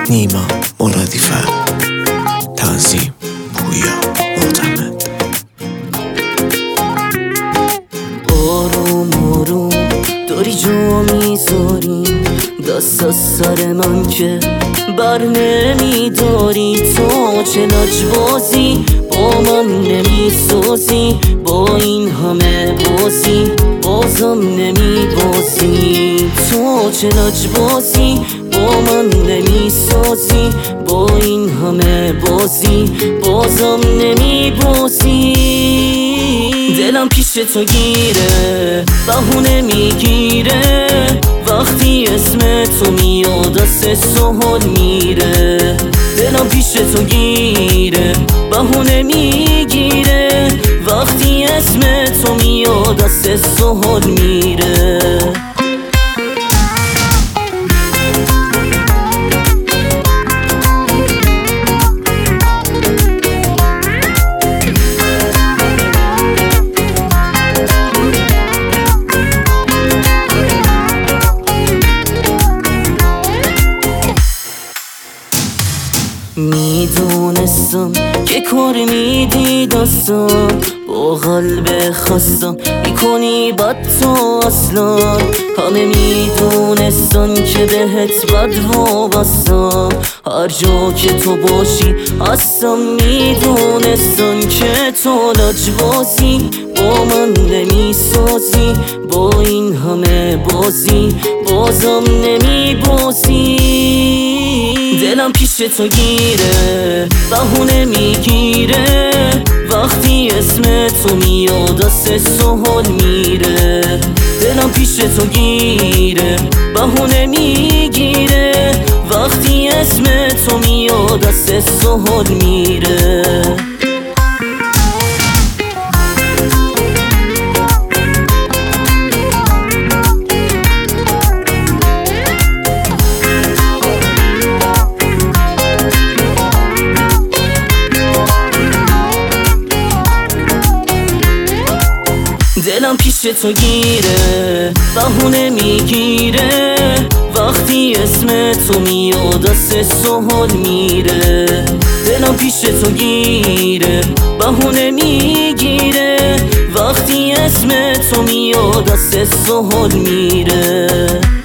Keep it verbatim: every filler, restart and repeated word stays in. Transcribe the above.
نیما مرادیفر، تنظیم پویا معتمد. آروم آروم داری جا میذاری دست از سر من که بر نمیداری. تو چه لجبازی با من نمیسازی، با این همه بازی بازم نمیبازی. تو چه لجبازی با من نمیسازی، با این همه بازی بازم نمیبازی. دلم پیش تو گیره بهونه میگیره، وقتی اسم تو میاد از سوال میره. دلم پیش تو گیره بهونه میگیره، وقتی اسم تو میاد از سوال میره. میدونستم که کار میدی دستم، با قلب خستم میکنی بد تو اصلا. همه میدونستن که بهت بد وابستم، هر جا که تو باشی هستم. میدونستن که تو لجبازی با من نمیسازی، با این همه بازی بازم نمیبازی. دلم پیش تو گیره بهونه میگیره، وقتی اسم تو میاد از سوال میره. دلم پیش تو گیره بهونه میگیره، وقتی اسم تو میاد از سوال میره. دلم پیش تو گیره بهونه میگیره، وقتی اسم تو میاد از سوال میره. دلم پیش تو گیره بهونه میگیره، وقتی اسم تو میاد از سوال میره.